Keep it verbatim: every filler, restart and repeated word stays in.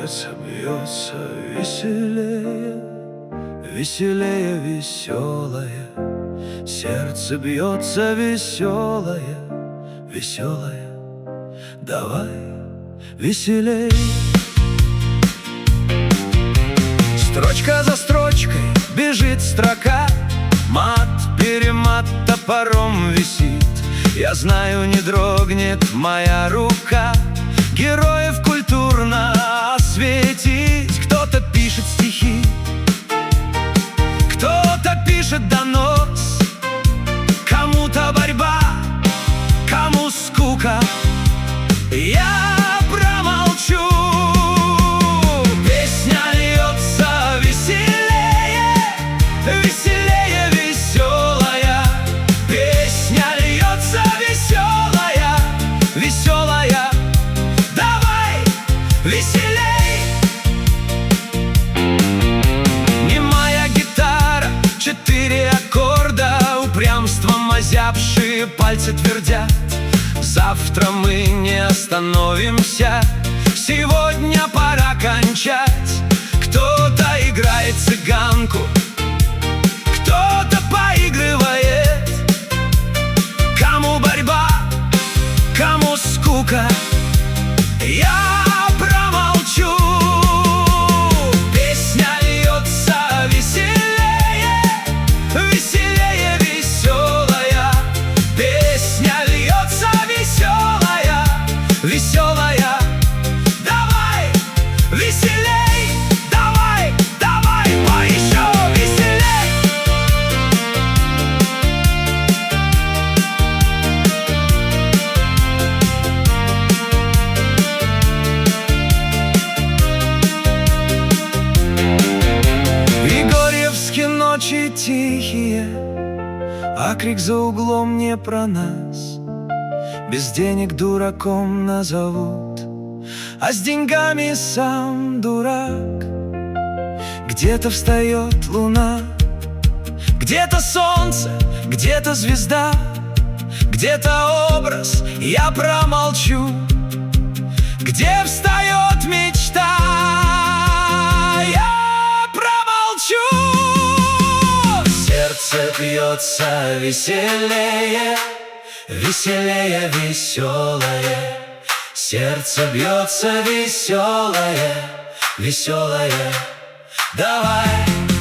Сердце бьется веселее, веселее, веселое. Сердце бьется веселое, веселое. Давай веселей. Строчка за строчкой бежит строка, мат-перемат топором висит. Я знаю, не дрогнет моя рука героев культурно осветить. Кто-то пишет стихи, кто-то пишет донос, кому-то борьба, кому скука. Я промолчу. Песня льется веселее, веселее, веселая. Песня льется веселая, веселая. Давай веселей. Немая гитара, четыре аккорда, упрямством озябшие пальцы твердят: завтра мы не остановимся, сегодня пора кончать. Кто-то играет цыганку, кто-то поигрывает, кому борьба, кому скука. Я промолчу. Песня льется веселее, веселее, веселая. Песня льется веселая, веселая. Давай веселей, давай, давай, а еще веселей. Григорьевские ночи тихие, а крик за углом не про нас. Без денег дураком назовут, а с деньгами сам дурак. Где-то встает луна, где-то солнце, где-то звезда, где-то образ, я промолчу. Где встает мечта, я промолчу. Сердце бьется веселее, веселее, веселое. Сердце бьется веселое, веселое. Давай